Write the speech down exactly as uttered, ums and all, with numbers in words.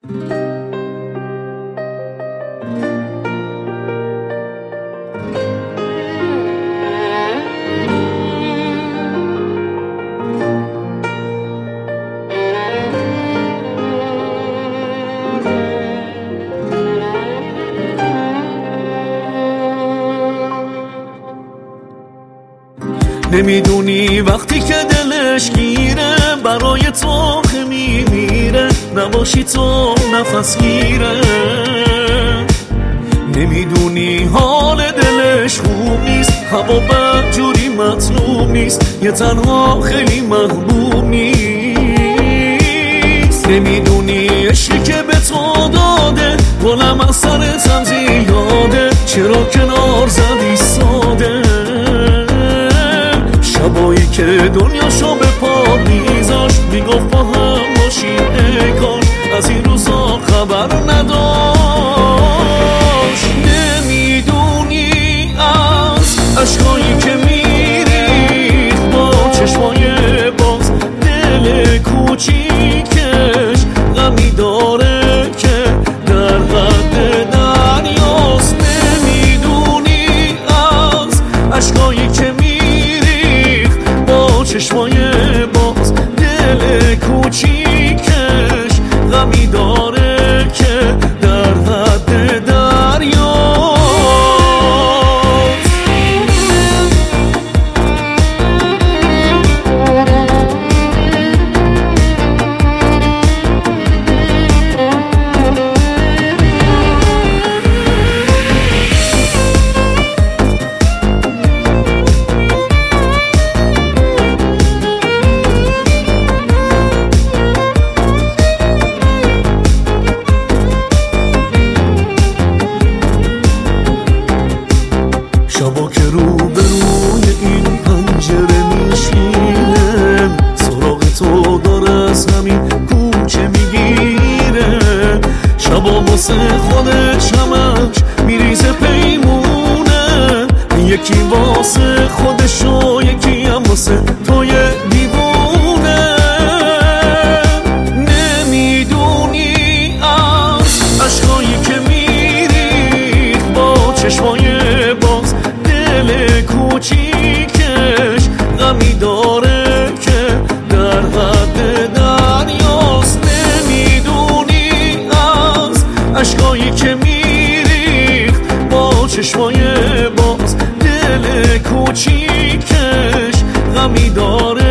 نمیدونی وقتی که دلش گیره برای تو میمیره، نباشی تو نفس گیره. نمیدونی حال دلش خوب نیست، هوا بدجوری مطلوب نیست، یه تنها خیلی محبوب نیست. نمیدونی عشقی که به تو داده گلم از سرتم زیاده، چرا کنار زدی ساده؟ شبایی که دنیاشو به پا میذاشت میگفت با هم باشیم ای کاش، از این روزا خبر نداشت. نمیدونی از عشقایی که میریخت با چشمای باز، دل کوچیکش غمی داره که در حد دریاست. نمیدونی از عشقایی که چشمای باز، دل کوچیکش غمی داره که در حد دریاست. شبا که رو به روی این پنجره میشینه، سراغ تو داره از همین کوچه میگیره. شبا واسه خودش همش میریزه پیمونه، یکی واسه خودش و یکی هم واسه توی دیوونه. نمیدونی از عشقایی که میریخت با چشمای باز، دل کوچیکش غمی داره که در حد دریاست. نمیدونی از عشقایی که میریخت با چشمای باز، دل کوچیکش غمی داره